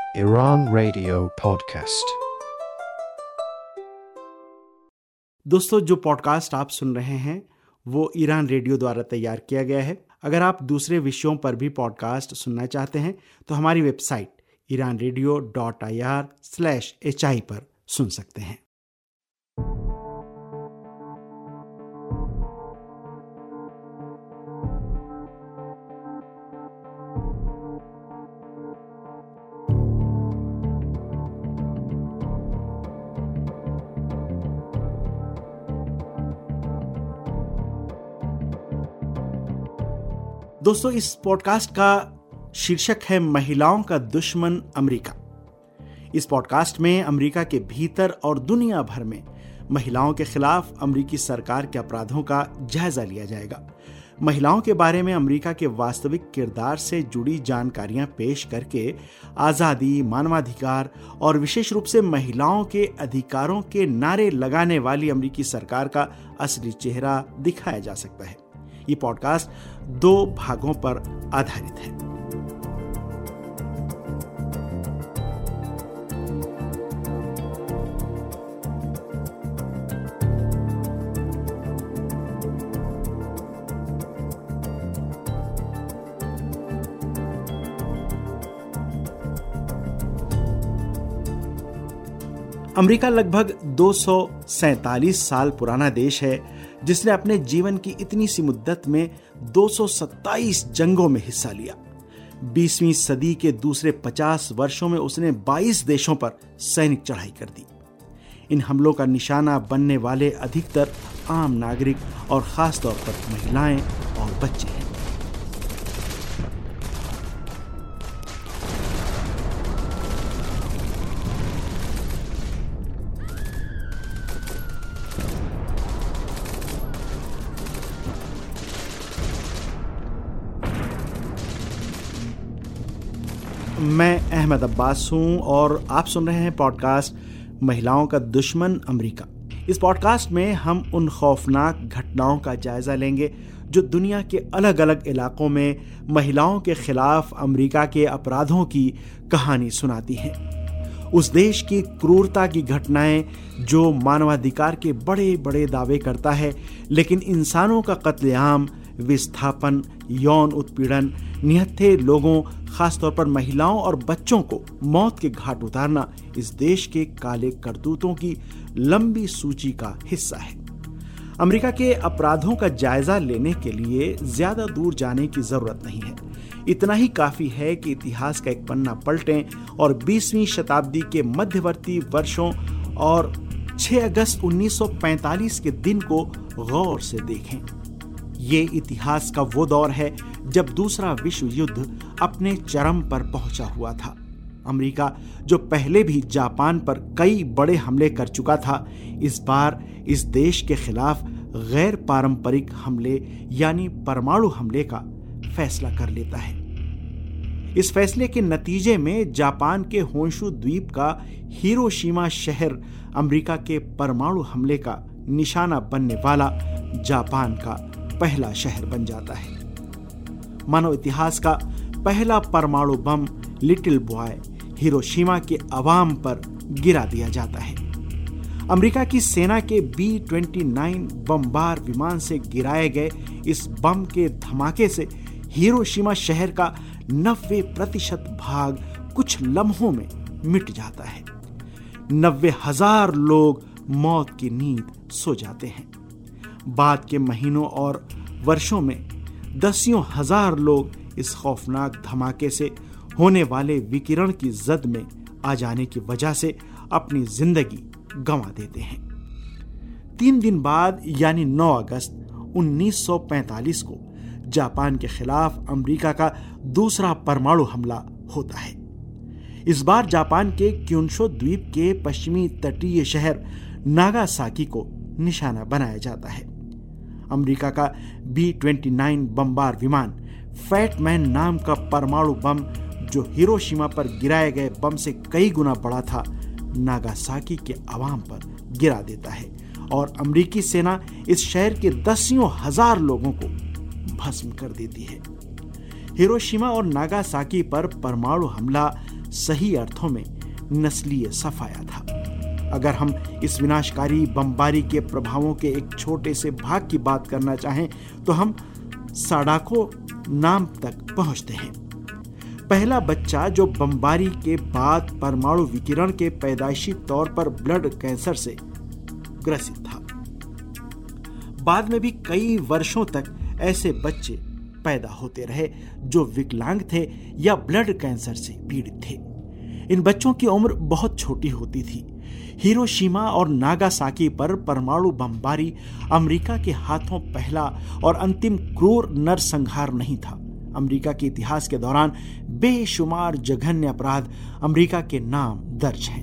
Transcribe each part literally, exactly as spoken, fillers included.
Iran Radio Podcast। दोस्तों, जो podcast आप सुन रहे हैं वो ईरान रेडियो द्वारा तैयार किया गया है। अगर आप दूसरे विषयों पर भी पॉडकास्ट सुनना चाहते हैं तो हमारी website Iran radio dot I R slash H I पर सुन सकते हैं। दोस्तों, इस पॉडकास्ट का शीर्षक है महिलाओं का दुश्मन अमेरिका। इस पॉडकास्ट में अमेरिका के भीतर और दुनिया भर में महिलाओं के खिलाफ अमेरिकी सरकार के अपराधों का जायजा लिया जाएगा। महिलाओं के बारे में अमेरिका के वास्तविक किरदार से जुड़ी जानकारियां पेश करके आज़ादी, मानवाधिकार और विशेष रूप से महिलाओं के अधिकारों के नारे लगाने वाली अमेरिकी सरकार का असली चेहरा दिखाया जा सकता है। ये पॉडकास्ट दो भागों पर आधारित है। अमेरिका लगभग दो सौ सैंतालीस साल पुराना देश है, जिसने अपने जीवन की इतनी सी मुद्दत में दो सौ सत्ताईस जंगों में हिस्सा लिया। बीसवीं सदी के दूसरे पचास वर्षों में उसने बाईस देशों पर सैनिक चढ़ाई कर दी। इन हमलों का निशाना बनने वाले अधिकतर आम नागरिक और खास तौर पर महिलाएं और बच्चे हैं। मैं अहमद अब्बास हूं और आप सुन रहे हैं पॉडकास्ट महिलाओं का दुश्मन अमेरिका। इस पॉडकास्ट में हम उन खौफनाक घटनाओं का जायजा लेंगे जो दुनिया के अलग अलग इलाकों में महिलाओं के खिलाफ अमेरिका के अपराधों की कहानी सुनाती हैं। उस देश की क्रूरता की घटनाएं जो मानवाधिकार के बड़े बड़े दावे करता है, लेकिन इंसानों का कत्लेआम, विस्थापन, यौन उत्पीड़न, निहत्थे लोगों, खासतौर पर महिलाओं और बच्चों को मौत के घाट उतारना इस देश के काले करतूतों की लंबी सूची का हिस्सा है। अमेरिका के अपराधों का जायजा लेने के लिए ज्यादा दूर जाने की जरूरत नहीं है। इतना ही काफी है कि इतिहास का एक पन्ना पलटें और बीसवीं शताब्दी के मध्यवर्ती वर्षों और छह अगस्त उन्नीस सौ पैंतालीस के दिन को गौर से देखें। ये इतिहास का वो दौर है जब दूसरा विश्व युद्ध अपने चरम पर पहुंचा हुआ था। अमेरिका, जो पहले भी जापान पर कई बड़े हमले कर चुका था, इस बार इस देश के खिलाफ गैर पारंपरिक हमले यानी परमाणु हमले का फैसला कर लेता है। इस फैसले के नतीजे में जापान के होन्शु द्वीप का हिरोशिमा शहर अमेरिका के परमाणु हमले का निशाना बनने वाला जापान का पहला शहर बन जाता है। मानव इतिहास का पहला परमाणु बम लिटिल बॉय हिरोशिमा के अवाम पर गिरा दिया जाता है। अमेरिका की सेना के बी उनतीस बमबार विमान से गिराए गए इस बम के धमाके से हिरोशिमा शहर का नब्बे प्रतिशत भाग कुछ लम्हों में मिट जाता है। नब्बे हजार लोग मौत की नींद सो जाते हैं। बाद के महीनों और वर्षों में दसियों हजार लोग इस खौफनाक धमाके से होने वाले विकिरण की जद में आ जाने की वजह से अपनी जिंदगी गंवा देते हैं। तीन दिन बाद यानी नौ अगस्त उन्नीस सौ पैंतालीस को जापान के खिलाफ अमेरिका का दूसरा परमाणु हमला होता है। इस बार जापान के क्यूनशो द्वीप के पश्चिमी तटीय शहर नागासाकी को निशाना बनाया जाता है। अमेरिका का बी उनतीस बमबार विमान फैटमैन नाम का परमाणु बम, जो हिरोशिमा पर गिराए गए बम से कई गुना बड़ा था, नागासाकी के अवाम पर गिरा देता है और अमेरिकी सेना इस शहर के दसियों हजार लोगों को भस्म कर देती है। हिरोशिमा और नागासाकी पर परमाणु हमला सही अर्थों में नस्लीय सफाया था। अगर हम इस विनाशकारी बमबारी के प्रभावों के एक छोटे से भाग की बात करना चाहें तो हम साडाको नाम तक पहुंचते हैं। पहला बच्चा जो बमबारी के बाद परमाणु विकिरण के पैदाइशी तौर पर ब्लड कैंसर से ग्रसित था। बाद में भी कई वर्षों तक ऐसे बच्चे पैदा होते रहे जो विकलांग थे या ब्लड कैंसर से पीड़ित थे। इन बच्चों की उम्र बहुत छोटी होती थी। हिरोशिमा और नागासाकी पर परमाणु बमबारी अमेरिका के हाथों पहला और अंतिम क्रूर नरसंहार नहीं था। अमेरिका के इतिहास के दौरान बेशुमार जघन्य अपराध अमेरिका के नाम दर्ज हैं।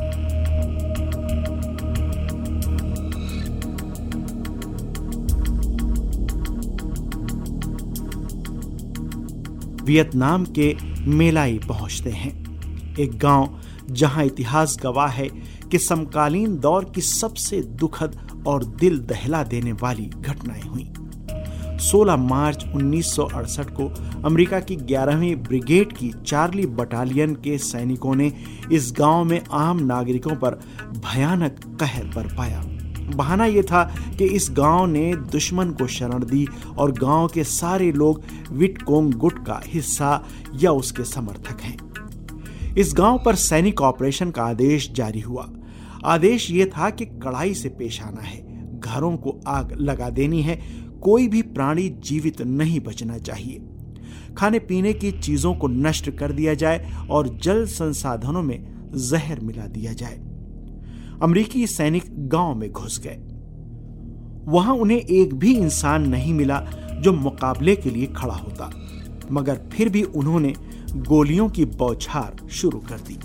वियतनाम के मेलाई पहुंचते हैं, एक गांव जहां इतिहास गवाह है कि समकालीन दौर की सबसे दुखद और दिल दहला देने वाली घटनाएं हुई। सोलह मार्च उन्नीस सौ अड़सठ को अमेरिका की ग्यारहवीं ब्रिगेड की चार्ली बटालियन के सैनिकों ने इस गांव में आम नागरिकों पर भयानक कहर बरपाया। बहाना यह था कि इस गांव ने दुश्मन को शरण दी और गांव के सारे लोग विटकोंग गुट का हिस्सा या उसके समर्थक हैं। इस गांव पर सैनिक ऑपरेशन का आदेश जारी हुआ। आदेश यह था कि कड़ाई से पेश आना है, घरों को आग लगा देनी है, कोई भी प्राणी जीवित नहीं बचना चाहिए, खाने पीने की चीजों को नष्ट कर दिया जाए और जल संसाधनों में जहर मिला दिया जाए। अमेरिकी सैनिक गांव में घुस गए। वहां उन्हें एक भी इंसान नहीं मिला जो मुकाबले के लिए खड़ा होता, मगर फिर भी उन्होंने गोलियों की बौछार शुरू कर दी।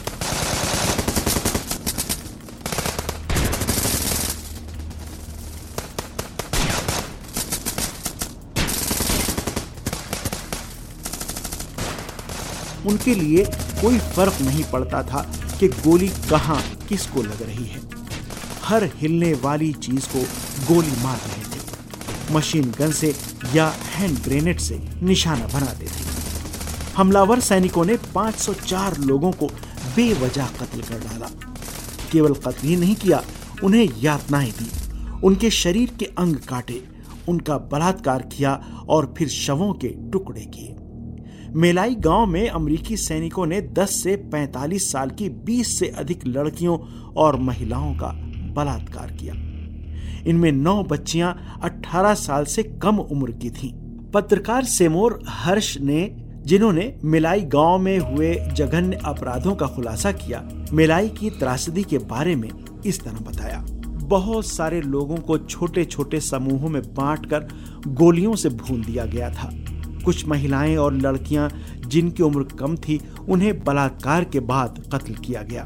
उनके लिए कोई फर्क नहीं पड़ता था कि गोली कहां किसको लग रही है। हर हिलने वाली चीज को गोली मार रहे थे, मशीन गन से या हैंड ग्रेनेड से निशाना बनाते थे। हमलावर सैनिकों ने पाँच सौ चार लोगों को बेवजह कत्ल कर डाला। केवल कत्ल ही नहीं किया, उन्हें यातनाएं दी, उनके शरीर के अंग काटे, उनका बलात्कार किया और फिर शवों के टुकड़े किए। मेलाई गांव में अमेरिकी सैनिकों ने दस से पैंतालीस साल की बीस से अधिक लड़कियों और महिलाओं का बलात्कार किया। इनमें नौ बच्चियां अठारह साल से कम उम्र की थीं। पत्रकार सेमोर हर्ष ने, जिन्होंने मेलाई गांव में हुए जघन्य अपराधों का खुलासा किया, मेलाई की त्रासदी के बारे में इस तरह बताया। बहुत सारे लोगों को छोटे छोटे समूहों में बांटकर गोलियों से भून दिया गया था। कुछ महिलाएं और लड़कियां जिनकी उम्र कम थी, उन्हें बलात्कार के बाद कत्ल किया गया।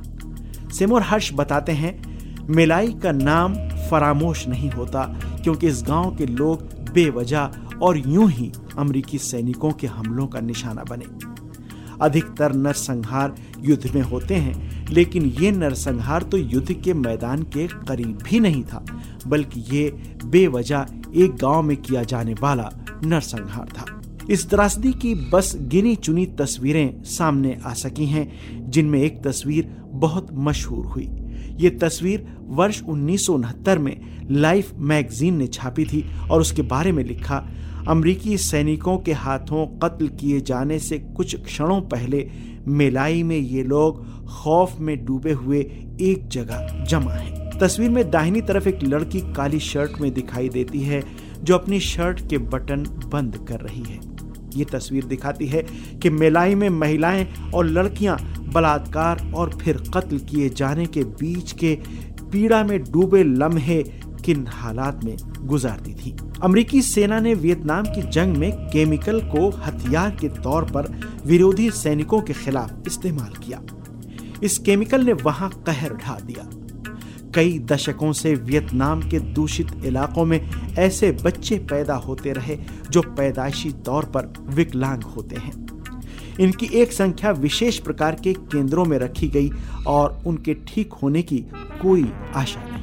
सेमोर हर्ष बताते हैं, मेलाई का नाम फरामोश नहीं होता क्योंकि इस गांव के लोग बेवजह और यूं ही अमेरिकी सैनिकों के हमलों का निशाना बने। अधिकतर नरसंहार युद्ध में होते हैं, लेकिन ये नरसंहार तो युद्ध के मैदान के करीब भी नहीं था, बल्कि ये बेवजह एक गांव में किया जाने वाला नरसंहार था। इस त्रासदी की बस गिनी चुनी तस्वीरें सामने आ सकी हैं, जिनमें एक तस्वीर बहुत मशहूर हुई। ये तस्वीर वर्ष उन्नीस सौ उनहत्तर में लाइफ मैगजीन ने छापी थी और उसके बारे में लिखा, अमेरिकी सैनिकों के हाथों कत्ल किए जाने से कुछ क्षणों पहले मेलाई में ये लोग खौफ में डूबे हुए एक जगह जमा हैं। तस्वीर में दाहिनी तरफ एक लड़की काली शर्ट में दिखाई देती है जो अपनी शर्ट के बटन बंद कर रही है। ये तस्वीर दिखाती है कि मेलाई में महिलाएं और लड़कियां बलात्कार और फिर कत्ल किए जाने के बीच के पीड़ा में डूबे लम्हे किन हालात में गुजारती थी। अमेरिकी सेना ने वियतनाम की जंग में केमिकल को हथियार के तौर पर विरोधी सैनिकों के खिलाफ इस्तेमाल किया। इस केमिकल ने वहां कहर ढा दिया। कई दशकों से वियतनाम के दूषित इलाकों में ऐसे बच्चे पैदा होते रहे जो पैदाइशी तौर पर विकलांग होते हैं। इनकी एक संख्या विशेष प्रकार के केंद्रों में रखी गई और उनके ठीक होने की कोई आशा नहीं।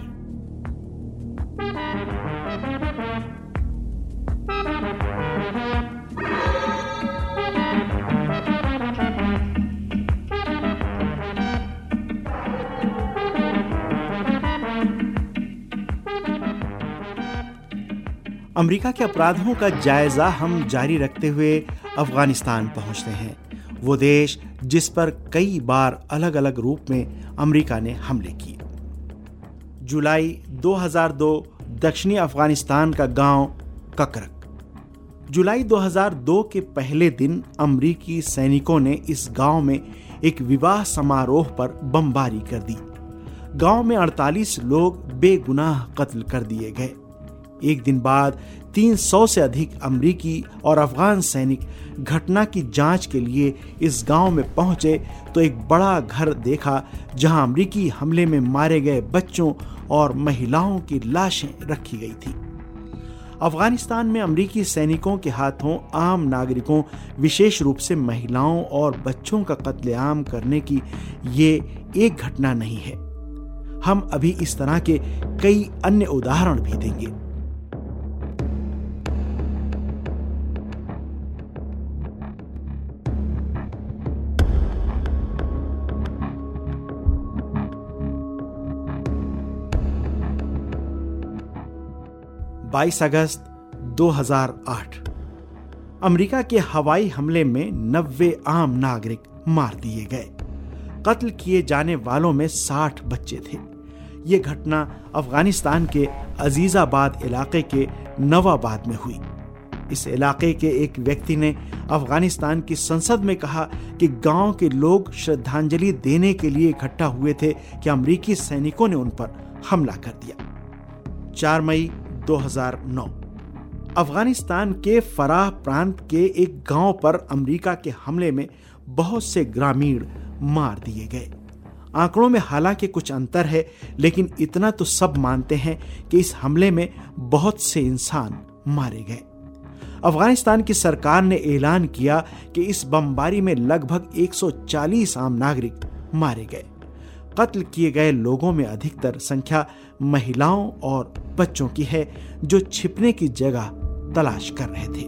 अमेरिका के अपराधों का जायजा हम जारी रखते हुए अफगानिस्तान पहुंचते हैं, वो देश जिस पर कई बार अलग अलग रूप में अमेरिका ने हमले किए। जुलाई दो हज़ार दो, दक्षिणी अफगानिस्तान का गांव ककरक। जुलाई दो हज़ार दो के पहले दिन अमेरिकी सैनिकों ने इस गांव में एक विवाह समारोह पर बमबारी कर दी। गांव में अड़तालीस लोग बेगुनाह कत्ल कर दिए गए। एक दिन बाद तीन सौ से अधिक अमेरिकी और अफगान सैनिक घटना की जांच के लिए इस गांव में पहुंचे तो एक बड़ा घर देखा जहां अमेरिकी हमले में मारे गए बच्चों और महिलाओं की लाशें रखी गई थी। अफगानिस्तान में अमेरिकी सैनिकों के हाथों आम नागरिकों, विशेष रूप से महिलाओं और बच्चों का कत्लेआम करने की ये एक घटना नहीं है। हम अभी इस तरह के कई अन्य उदाहरण भी देंगे। बाईस अगस्त दो हज़ार आठ, अमेरिका के हवाई हमले में नब्बे आम नागरिक मार दिए गए। कत्ल किए जाने वालों में साठ बच्चे थे। यह घटना अफगानिस्तान के अजीजाबाद इलाके के नवाबाद में हुई। इस इलाके के एक व्यक्ति ने अफगानिस्तान की संसद में कहा कि गांव के लोग श्रद्धांजलि देने के लिए इकट्ठा हुए थे कि अमेरिकी सैनिकों ने उन पर हमला कर दिया। चार मई दो हज़ार नौ, अफगानिस्तान के फराह प्रांत के एक गांव पर अमेरिका के हमले में बहुत से ग्रामीण मार दिए गए। आंकड़ों में हालांकि कुछ अंतर है, लेकिन इतना तो सब मानते हैं कि इस हमले में बहुत से इंसान मारे गए। अफगानिस्तान की सरकार ने ऐलान किया कि इस बमबारी में लगभग एक सौ चालीस आम नागरिक मारे गए। कत्ल किए गए लोगों में अधिकतर संख्या महिलाओं और बच्चों की है, जो छिपने की जगह तलाश कर रहे थे।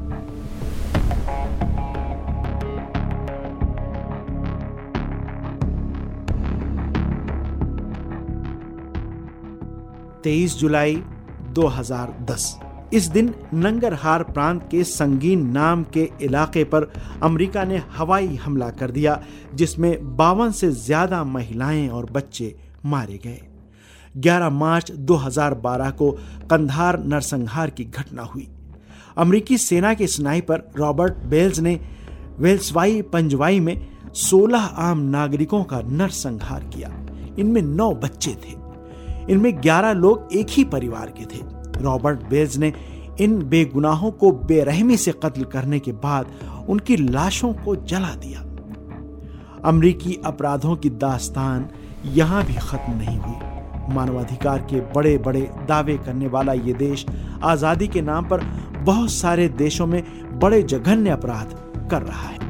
तेईस जुलाई दो हज़ार दस, इस दिन नंगरहार प्रांत के संगीन नाम के इलाके पर अमेरिका ने हवाई हमला कर दिया, जिसमें बावन से ज्यादा महिलाएं और बच्चे मारे गए। ग्यारह मार्च दो हज़ार बारह को कंधार नरसंहार की घटना हुई। अमेरिकी सेना के स्नाइपर रॉबर्ट बेल्स ने वेल्सवाई पंजवाई में सोलह आम नागरिकों का नरसंहार किया। इनमें नौ बच्चे थे। इनमें ग्यारह लोग एक ही परिवार के थे। रॉबर्ट बेल्स ने इन बेगुनाहों को बेरहमी से कत्ल करने के बाद उनकी लाशों को जला दिया। अमेरिकी अपराधों की दास्तान यहां भी खत्म नहीं हुई। मानवाधिकार के बड़े बड़े दावे करने वाला ये देश आजादी के नाम पर बहुत सारे देशों में बड़े जघन्य अपराध कर रहा है।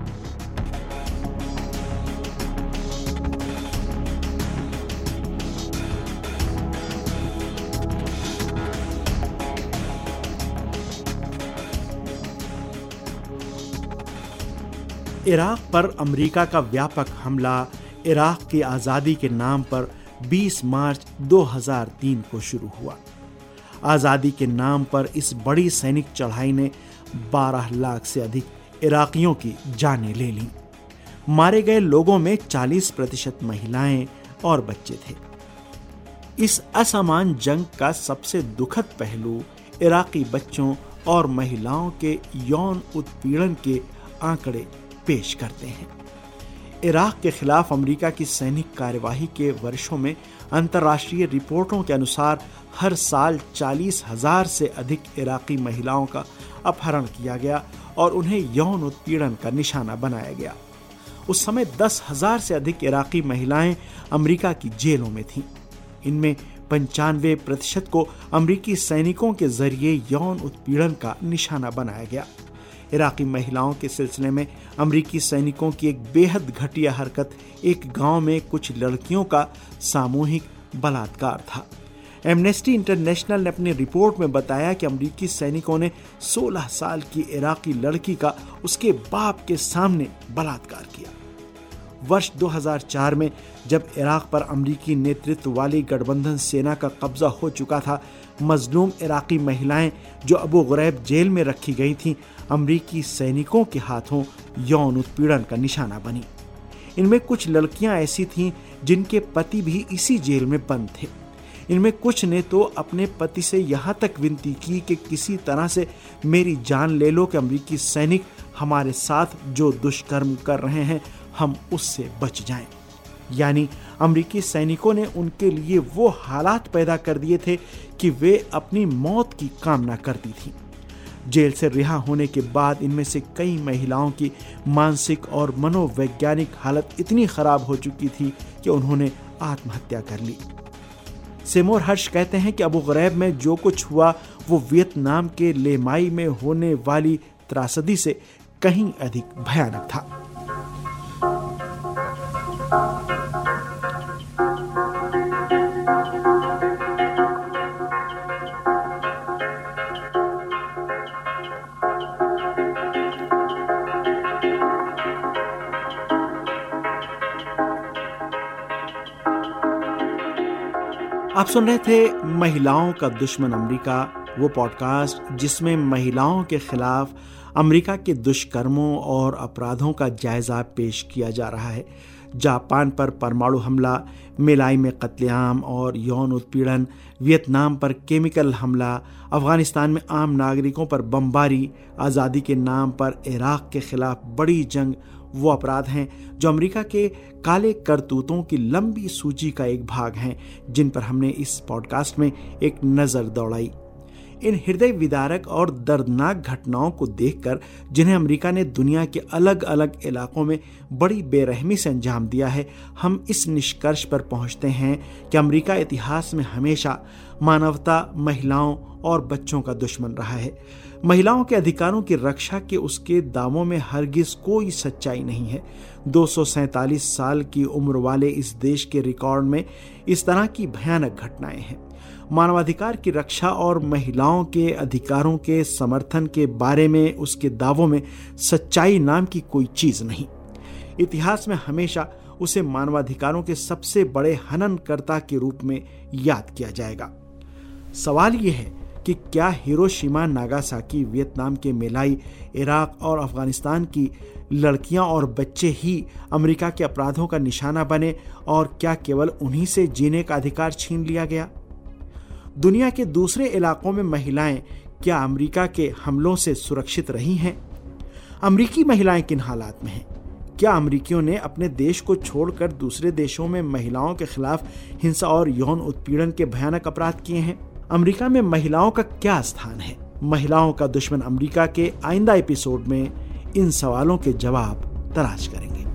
इराक पर अमेरिका का व्यापक हमला इराक की आजादी के नाम पर बीस मार्च दो हज़ार तीन को शुरू हुआ। आजादी के नाम पर इस बड़ी सैनिक चढ़ाई ने बारह लाख से अधिक इराकियों की जानें ले लीं। मारे गए लोगों में चालीस प्रतिशत महिलाएं और बच्चे थे। इस असमान जंग का सबसे दुखद पहलू इराकी बच्चों और महिलाओं के यौन उत्पीड़न के आंकड़े पेश करते हैं। इराक के खिलाफ अमेरिका की सैनिक कार्यवाही के वर्षों में अंतर्राष्ट्रीय रिपोर्टों के अनुसार हर साल चालीस हजार से अधिक इराकी महिलाओं का अपहरण किया गया और उन्हें यौन उत्पीड़न का निशाना बनाया गया। उस समय दस हजार से अधिक इराकी महिलाएं अमेरिका की जेलों में थीं। इनमें पंचानवे प्रतिशत को अमेरिकी सैनिकों के जरिए यौन उत्पीड़न का निशाना बनाया गया। इराकी महिलाओं के सिलसिले में अमेरिकी सैनिकों की एक बेहद घटिया हरकत एक गांव में कुछ लड़कियों का सामूहिक बलात्कार था। एमनेस्टी इंटरनेशनल ने अपनी रिपोर्ट में बताया कि अमेरिकी सैनिकों ने सोलह साल की इराकी लड़की का उसके बाप के सामने बलात्कार किया। वर्ष दो हज़ार चार में जब इराक पर अमेरिकी नेतृत्व वाली गठबंधन सेना का कब्जा हो चुका था, मजलूम इराकी महिलाएं जो अबू गुरैब जेल में रखी गई थीं, अमेरिकी सैनिकों के हाथों यौन उत्पीड़न का निशाना बनी। इनमें कुछ लड़कियां ऐसी थीं जिनके पति भी इसी जेल में बंद थे। इनमें कुछ ने तो अपने पति से यहाँ तक विनती की कि किसी तरह से मेरी जान ले लो कि अमेरिकी सैनिक हमारे साथ जो दुष्कर्म कर रहे हैं हम उससे बच जाएं। यानी अमेरिकी सैनिकों ने उनके लिए वो हालात पैदा कर दिए थे कि वे अपनी मौत की कामना करती थीं। जेल से रिहा होने के बाद इनमें से कई महिलाओं की मानसिक और मनोवैज्ञानिक हालत इतनी खराब हो चुकी थी कि उन्होंने आत्महत्या कर ली। सेमोर हर्ष कहते हैं कि अबू गुरैब में जो कुछ हुआ वो वियतनाम के लेमाई में होने वाली त्रासदी से कहीं अधिक भयानक था। आप सुन रहे थे महिलाओं का दुश्मन अमेरिका, वो पॉडकास्ट जिसमें महिलाओं के खिलाफ अमेरिका के दुष्कर्मों और अपराधों का जायजा पेश किया जा रहा है। जापान पर परमाणु हमला, मेलाई में कत्लेआम और यौन उत्पीड़न, वियतनाम पर केमिकल हमला, अफगानिस्तान में आम नागरिकों पर बमबारी, आज़ादी के नाम पर इराक के खिलाफ बड़ी जंग वो अपराध हैं जो अमेरिका के काले करतूतों की लंबी सूची का एक भाग हैं, जिन पर हमने इस पॉडकास्ट में एक नज़र दौड़ाई। इन हृदय विदारक और दर्दनाक घटनाओं को देखकर, जिन्हें अमेरिका ने दुनिया के अलग अलग इलाकों में बड़ी बेरहमी से अंजाम दिया है, हम इस निष्कर्ष पर पहुंचते हैं कि अमेरिका इतिहास में हमेशा मानवता, महिलाओं और बच्चों का दुश्मन रहा है। महिलाओं के अधिकारों की रक्षा के उसके दावों में हरगिज कोई सच्चाई नहीं है। दो सौ सैंतालीस साल की उम्र वाले इस देश के रिकॉर्ड में इस तरह की भयानक घटनाएं हैं। मानवाधिकार की रक्षा और महिलाओं के अधिकारों के समर्थन के बारे में उसके दावों में सच्चाई नाम की कोई चीज नहीं। इतिहास में हमेशा उसे मानवाधिकारों के सबसे बड़े हननकर्ता के रूप में याद किया जाएगा। सवाल यह है कि क्या हिरोशिमा, नागासाकी, वियतनाम के मेलाई, इराक और अफगानिस्तान की लड़कियां और बच्चे ही अमेरिका के अपराधों का निशाना बने और क्या केवल उन्हीं से जीने का अधिकार छीन लिया गया? दुनिया के दूसरे इलाकों में महिलाएं क्या अमेरिका के हमलों से सुरक्षित रही हैं? अमेरिकी महिलाएं किन हालात में हैं? क्या अमेरिकियों ने अपने देश को छोड़कर दूसरे देशों में महिलाओं के खिलाफ हिंसा और यौन उत्पीड़न के भयानक अपराध किए हैं? अमेरिका में महिलाओं का क्या स्थान है? महिलाओं का दुश्मन अमेरिका के आइंदा एपिसोड में इन सवालों के जवाब तलाश करेंगे।